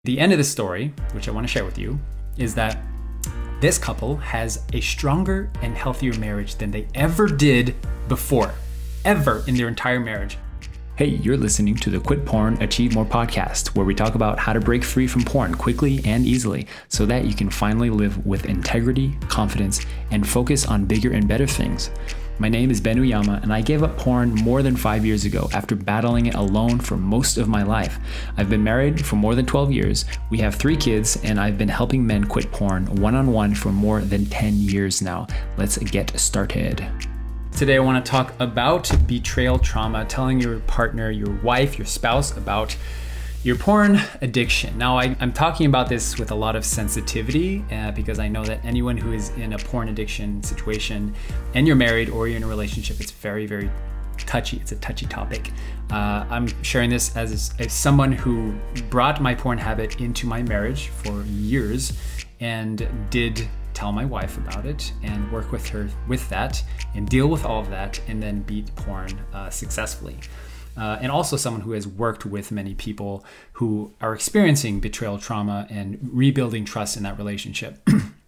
The end of the story, which I want to share with you, is that this couple has a stronger and healthier marriage than they ever did before, ever in their entire marriage. Hey, you're listening to the Quit Porn, Achieve More podcast, where we talk about how to break free from porn quickly and easily so that you can finally live with integrity, confidence, and focus on bigger and better things. My name is Ben Uyama, and I gave up porn more than 5 years ago after battling it alone for most of my life. I've been married for more than 12 years, we have 3 kids, and I've been helping men quit porn one-on-one for more than 10 years now. Let's get started. Today I want to talk about betrayal trauma, telling your partner, your wife, your spouse about your porn addiction. Now, I'm talking about this with a lot of sensitivity because I know that anyone who is in a porn addiction situation and you're married or you're in a relationship, it's very, very touchy. It's a touchy topic. I'm sharing this as someone who brought my porn habit into my marriage for years and did tell my wife about it and work with her with that and deal with all of that and then beat porn successfully. And also someone who has worked with many people who are experiencing betrayal trauma and rebuilding trust in that relationship.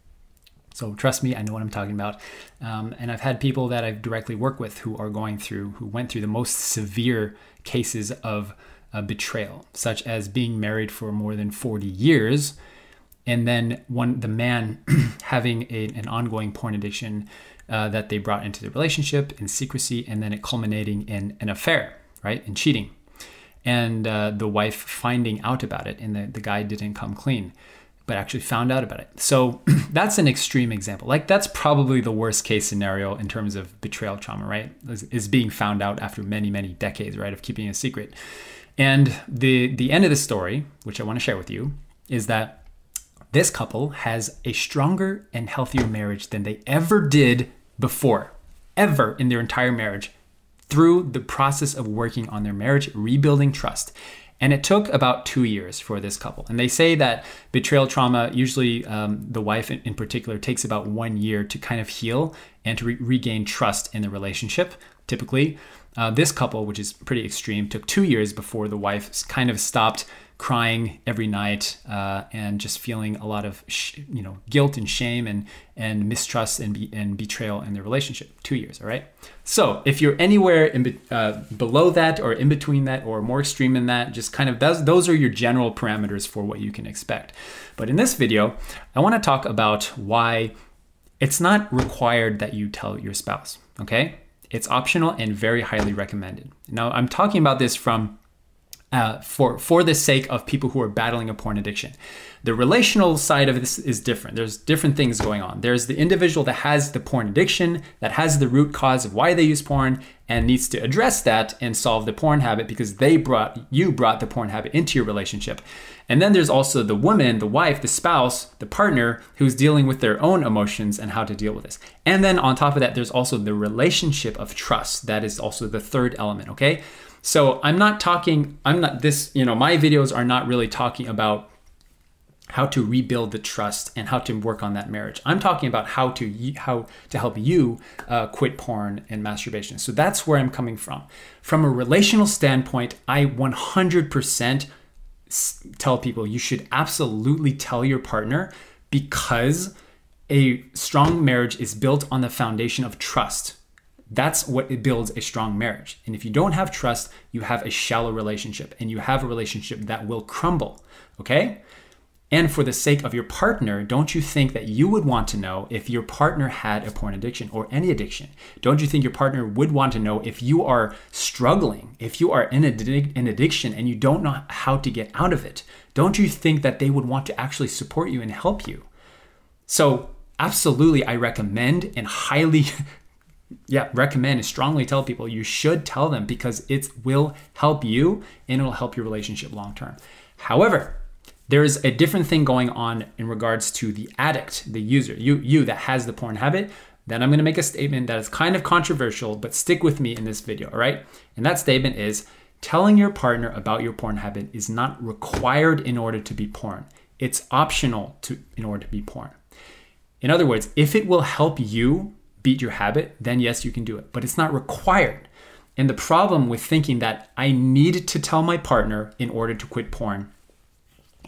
So trust me, I know what I'm talking about. And I've had people that I've directly worked with who went through the most severe cases of betrayal, such as being married for more than 40 years. And then the man having an ongoing porn addiction that they brought into the relationship in secrecy, and then it culminating in an affair, right? And cheating. And the wife finding out about it, and the guy didn't come clean, but actually found out about it. So that's an extreme example. Like, that's probably the worst case scenario in terms of betrayal trauma, right? Is being found out after many, many decades, right, of keeping a secret. And the end of the story, which I want to share with you, is that this couple has a stronger and healthier marriage than they ever did before, ever in their entire marriage, through the process of working on their marriage, rebuilding trust. And it took about 2 years for this couple. And they say that betrayal trauma, usually the wife in particular, takes about 1 year to kind of heal and to regain trust in the relationship. Typically, this couple, which is pretty extreme, took 2 years before the wife kind of stopped crying every night and just feeling a lot of guilt and shame and mistrust and betrayal in the relationship. 2 years, all right? So if you're anywhere below that or in between that or more extreme than that, just kind of those are your general parameters for what you can expect. But in this video, I want to talk about why it's not required that you tell your spouse, okay? It's optional and very highly recommended. Now, I'm talking about this from for the sake of people who are battling a porn addiction. The relational side of this is different. There's different things going on. There's the individual that has the porn addiction, that has the root cause of why they use porn and needs to address that and solve the porn habit because you brought the porn habit into your relationship. And then there's also the woman, the wife, the spouse, the partner who's dealing with their own emotions and how to deal with this. And then on top of that, there's also the relationship of trust. That is also the third element, okay? So my videos are not really talking about how to rebuild the trust and how to work on that marriage. I'm talking about how to help you quit porn and masturbation. So that's where I'm coming from. From a relational standpoint, I 100% tell people you should absolutely tell your partner because a strong marriage is built on the foundation of trust. That's what it builds a strong marriage. And if you don't have trust, you have a shallow relationship and you have a relationship that will crumble, okay? And for the sake of your partner, don't you think that you would want to know if your partner had a porn addiction or any addiction? Don't you think your partner would want to know if you are struggling, if you are in an addiction and you don't know how to get out of it? Don't you think that they would want to actually support you and help you? So absolutely, I recommend and strongly tell people you should tell them because it will help you and it'll help your relationship long term. However, there's a different thing going on in regards to the addict, the user, you that has the porn habit. Then I'm going to make a statement that is kind of controversial, but stick with me in this video, all right? And that statement is telling your partner about your porn habit is not required in order to be porn. It's optional in order to be porn. In other words, if it will help you beat your habit, then yes, you can do it, but it's not required. And the problem with thinking that I need to tell my partner in order to quit porn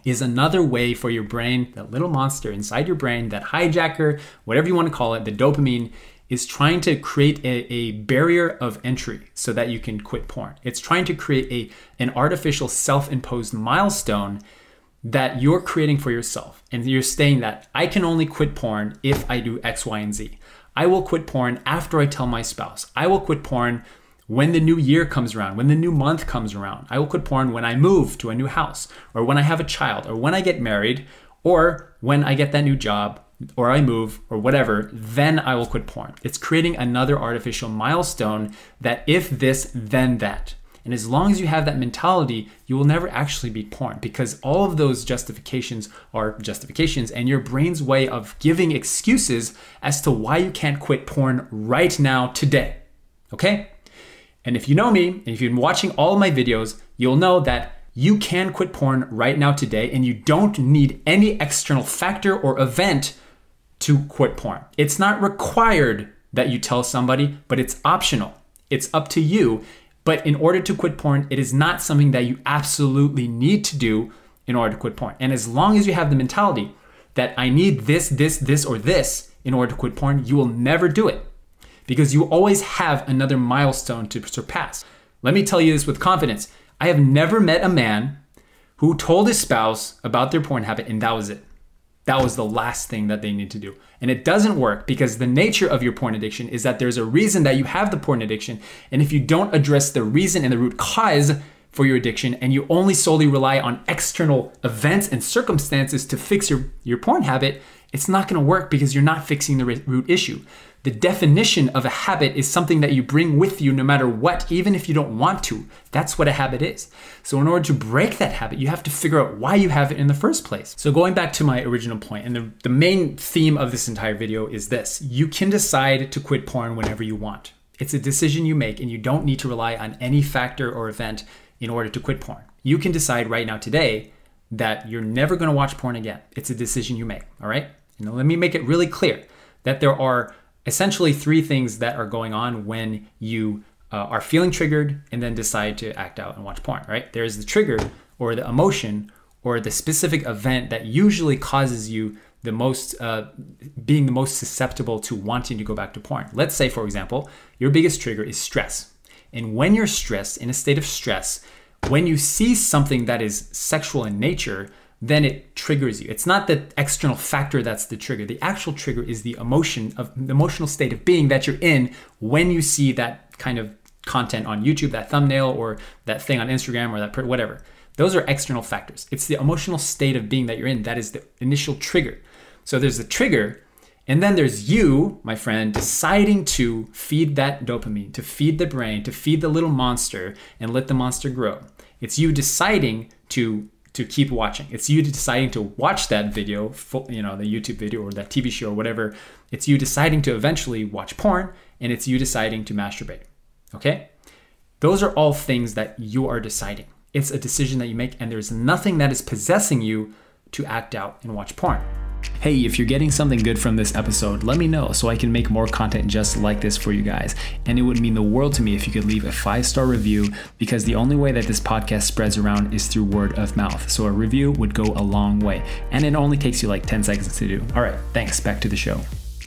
is another way for your brain, that little monster inside your brain, that hijacker, whatever you want to call it, the dopamine, is trying to create a barrier of entry so that you can quit porn. It's trying to create an artificial self-imposed milestone that you're creating for yourself. And you're saying that I can only quit porn if I do X, Y, and Z. I will quit porn after I tell my spouse. I will quit porn when the new year comes around, when the new month comes around. I will quit porn when I move to a new house, or when I have a child, or when I get married, or when I get that new job, or I move, or whatever, then I will quit porn. It's creating another artificial milestone that if this, then that. And as long as you have that mentality, you will never actually beat porn, because all of those justifications are justifications and your brain's way of giving excuses as to why you can't quit porn right now, today. Okay? And if you know me, and if you've been watching all of my videos, you'll know that you can quit porn right now, today, and you don't need any external factor or event to quit porn. It's not required that you tell somebody, but it's optional. It's up to you. But in order to quit porn, it is not something that you absolutely need to do in order to quit porn. And as long as you have the mentality that I need this, or this in order to quit porn, you will never do it, because you always have another milestone to surpass. Let me tell you this with confidence. I have never met a man who told his spouse about their porn habit and that was it. That was the last thing that they need to do. And it doesn't work, because the nature of your porn addiction is that there's a reason that you have the porn addiction. And if you don't address the reason and the root cause for your addiction, and you only solely rely on external events and circumstances to fix your porn habit, it's not going to work, because you're not fixing the root issue. The definition of a habit is something that you bring with you no matter what, even if you don't want to. That's what a habit is. So in order to break that habit, you have to figure out why you have it in the first place. So going back to my original point, and the main theme of this entire video is this: you can decide to quit porn whenever you want. It's a decision you make, and you don't need to rely on any factor or event in order to quit porn. You can decide right now, today, that you're never going to watch porn again. It's a decision you make, all right? Now, let me make it really clear that there are essentially three things that are going on when you are feeling triggered and then decide to act out and watch porn, right? There's the trigger, or the emotion, or the specific event that usually causes you the most, being the most susceptible to wanting to go back to porn. Let's say, for example, your biggest trigger is stress. And when you're stressed, in a state of stress, when you see something that is sexual in nature, then it triggers you. It's not the external factor that's the trigger. The actual trigger is the emotional state of being that you're in when you see that kind of content on YouTube, that thumbnail, or that thing on Instagram, or that whatever. Those are external factors. It's the emotional state of being that you're in that is the initial trigger. So there's the trigger, and then there's you, my friend, deciding to feed that dopamine, to feed the brain, to feed the little monster and let the monster grow. It's you deciding to keep watching. It's you deciding to watch that video, the YouTube video or that TV show or whatever. It's you deciding to eventually watch porn, and it's you deciding to masturbate. Okay? Those are all things that you are deciding. It's a decision that you make, and there's nothing that is possessing you to act out and watch porn. Hey, if you're getting something good from this episode, let me know so I can make more content just like this for you guys. And it would mean the world to me if you could leave a 5-star review, because the only way that this podcast spreads around is through word of mouth. So a review would go a long way, and it only takes you like 10 seconds to do. All right, thanks. Back to the show.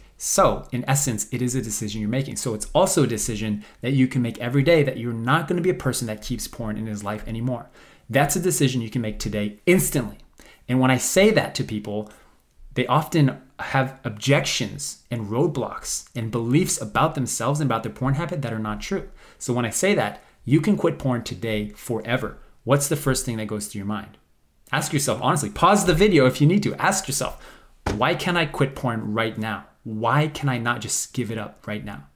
So in essence, it is a decision you're making. So it's also a decision that you can make every day, that you're not going to be a person that keeps porn in his life anymore. That's a decision you can make today, instantly. And when I say that to people, they often have objections and roadblocks and beliefs about themselves and about their porn habit that are not true. So when I say that, you can quit porn today, forever. What's the first thing that goes through your mind? Ask yourself, honestly, pause the video if you need to. Ask yourself, why can't I quit porn right now? Why can I not just give it up right now?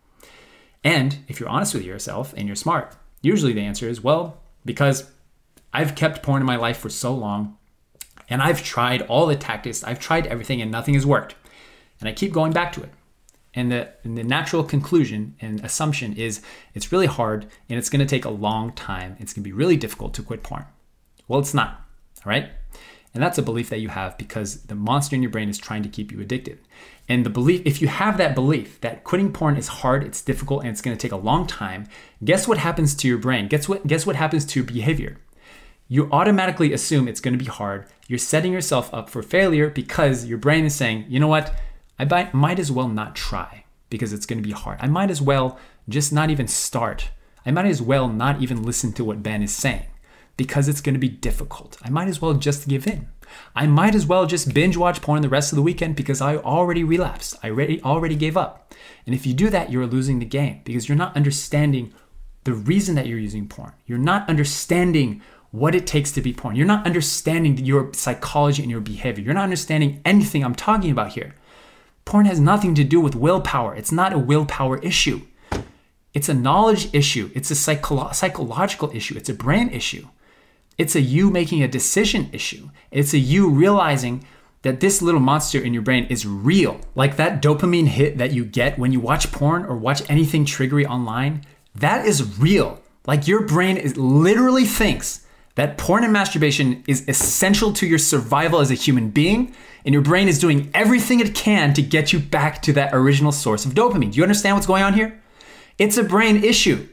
And if you're honest with yourself and you're smart, usually the answer is, well, because I've kept porn in my life for so long, and I've tried all the tactics, I've tried everything, and nothing has worked. And I keep going back to it. And the natural conclusion and assumption is it's really hard, and it's going to take a long time. It's going to be really difficult to quit porn. Well, it's not, all right? And that's a belief that you have because the monster in your brain is trying to keep you addicted. And the belief, if you have that belief that quitting porn is hard, it's difficult, and it's going to take a long time, guess what happens to your brain? Guess what happens to your behavior? you automatically assume it's going to be hard. You're setting yourself up for failure because your brain is saying, you know what? I might as well not try because it's going to be hard. I might as well just not even start. I might as well not even listen to what Ben is saying because it's going to be difficult. I might as well just give in. I might as well just binge watch porn the rest of the weekend because I already relapsed. I already gave up. And if you do that, you're losing the game because you're not understanding the reason that you're using porn. You're not understanding what it takes to be porn. You're not understanding your psychology and your behavior. You're not understanding anything I'm talking about here. Porn has nothing to do with willpower. It's not a willpower issue. It's a knowledge issue. It's a psychological issue. It's a brain issue. It's a you making a decision issue. It's a you realizing that this little monster in your brain is real. Like that dopamine hit that you get when you watch porn or watch anything triggery online, that is real. Like your brain literally thinks that porn and masturbation is essential to your survival as a human being, and your brain is doing everything it can to get you back to that original source of dopamine. Do you understand what's going on here? It's a brain issue.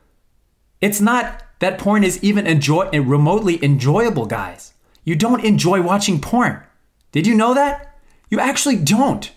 It's not that porn is even remotely enjoyable, guys. You don't enjoy watching porn. Did you know that? You actually don't.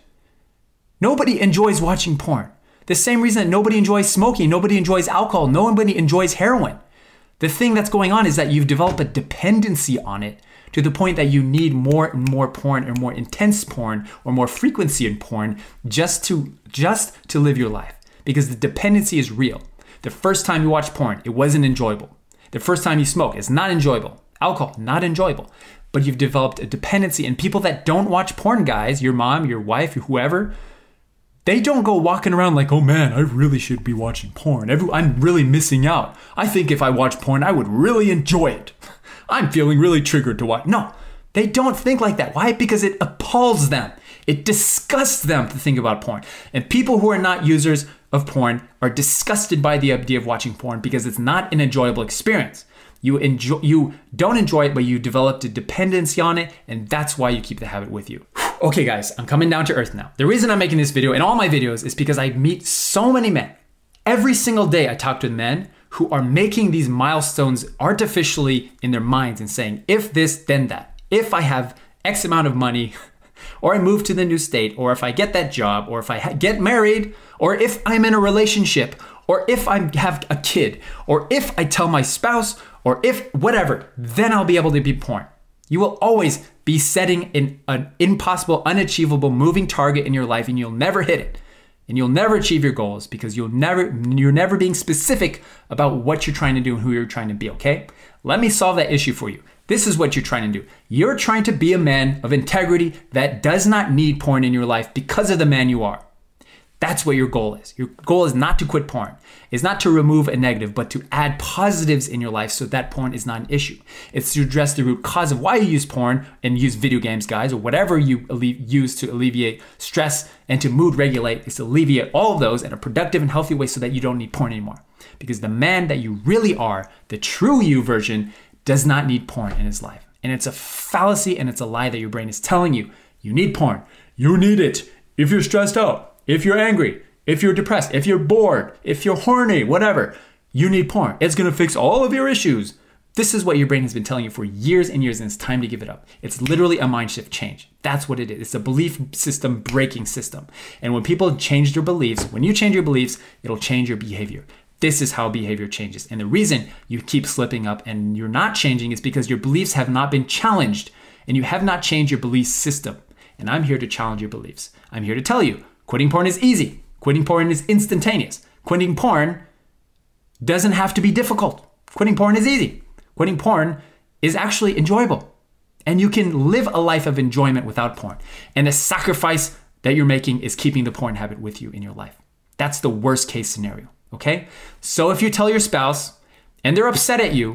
Nobody enjoys watching porn. The same reason that nobody enjoys smoking, nobody enjoys alcohol, nobody enjoys heroin. The thing that's going on is that you've developed a dependency on it to the point that you need more and more porn or more intense porn or more frequency in porn just to live your life. Because the dependency is real. The first time you watch porn, it wasn't enjoyable. The first time you smoke, it's not enjoyable. Alcohol, not enjoyable. But you've developed a dependency. And people that don't watch porn, guys, your mom, your wife, whoever, they don't go walking around like, oh man, I really should be watching porn. I'm really missing out. I think if I watch porn, I would really enjoy it. I'm feeling really triggered to watch. No, they don't think like that. Why? Because it appalls them. It disgusts them to think about porn. And people who are not users of porn are disgusted by the idea of watching porn because it's not an enjoyable experience. You don't enjoy it, but you developed a dependency on it, and that's why you keep the habit with you. Okay guys, I'm coming down to earth now. The reason I'm making this video and all my videos is because I meet so many men. Every single day I talk to men who are making these milestones artificially in their minds and saying, if this, then that. If I have X amount of money, or I move to the new state, or if I get that job, or if I get married, or if I'm in a relationship, or if I have a kid, or if I tell my spouse, or if whatever, then I'll be able to be porn. You will always be setting an impossible, unachievable moving target in your life, and you'll never hit it. And you'll never achieve your goals because you're never being specific about what you're trying to do and who you're trying to be, okay? Let me solve that issue for you. This is what you're trying to do. You're trying to be a man of integrity that does not need porn in your life because of the man you are. That's what your goal is. Your goal is not to quit porn. It's not to remove a negative, but to add positives in your life so that porn is not an issue. It's to address the root cause of why you use porn and use video games, guys, or whatever you use to alleviate stress and to mood regulate. Is to alleviate all of those in a productive and healthy way so that you don't need porn anymore. Because the man that you really are, the true you version, does not need porn in his life. And it's a fallacy and it's a lie that your brain is telling you. You need porn. You need it if you're stressed out. If you're angry, if you're depressed, if you're bored, if you're horny, whatever, you need porn. It's going to fix all of your issues. This is what your brain has been telling you for years and years, and it's time to give it up. It's literally a mind shift change. That's what it is. It's a belief system breaking system. And when people change their beliefs, when you change your beliefs, it'll change your behavior. This is how behavior changes. And the reason you keep slipping up and you're not changing is because your beliefs have not been challenged and you have not changed your belief system. And I'm here to challenge your beliefs. I'm here to tell you, quitting porn is easy. Quitting porn is instantaneous. Quitting porn doesn't have to be difficult. Quitting porn is easy. Quitting porn is actually enjoyable. And you can live a life of enjoyment without porn. And the sacrifice that you're making is keeping the porn habit with you in your life. That's the worst case scenario, okay? So if you tell your spouse and they're upset at you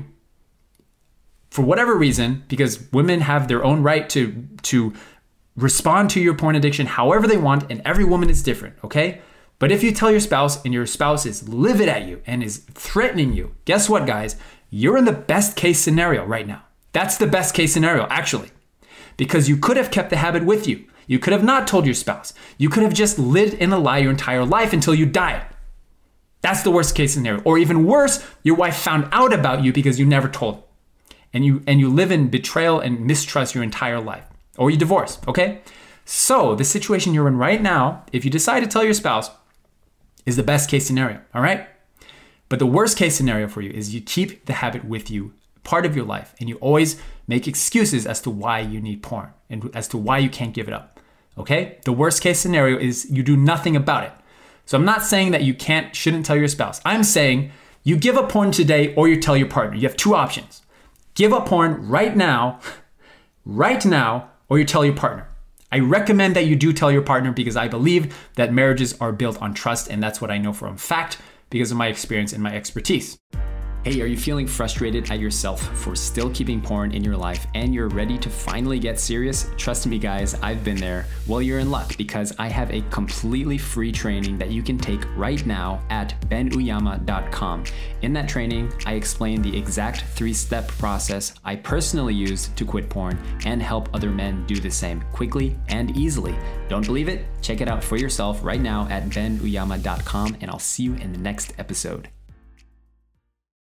for whatever reason, because women have their own right to respond to your porn addiction however they want, and every woman is different, okay? But if you tell your spouse and your spouse is livid at you and is threatening you, guess what, guys? You're in the best case scenario right now. That's the best case scenario, actually, because you could have kept the habit with you. You could have not told your spouse. You could have just lived in a lie your entire life until you died. That's the worst case scenario. Or even worse, your wife found out about you because you never told her. and you live in betrayal and mistrust your entire life, or you divorce, okay? So the situation you're in right now, if you decide to tell your spouse, is the best case scenario, all right? But the worst case scenario for you is you keep the habit with you, part of your life, and you always make excuses as to why you need porn and as to why you can't give it up, okay? The worst case scenario is you do nothing about it. So I'm not saying that you shouldn't tell your spouse. I'm saying you give up porn today or you tell your partner. You have two options. Give up porn right now, or you tell your partner. I recommend that you do tell your partner because I believe that marriages are built on trust, and that's what I know for a fact because of my experience and my expertise. Hey, are you feeling frustrated at yourself for still keeping porn in your life and you're ready to finally get serious? Trust me guys, I've been there. Well, you're in luck because I have a completely free training that you can take right now at benuyama.com. In that training, I explain the exact 3-step process I personally use to quit porn and help other men do the same quickly and easily. Don't believe it? Check it out for yourself right now at benuyama.com, and I'll see you in the next episode.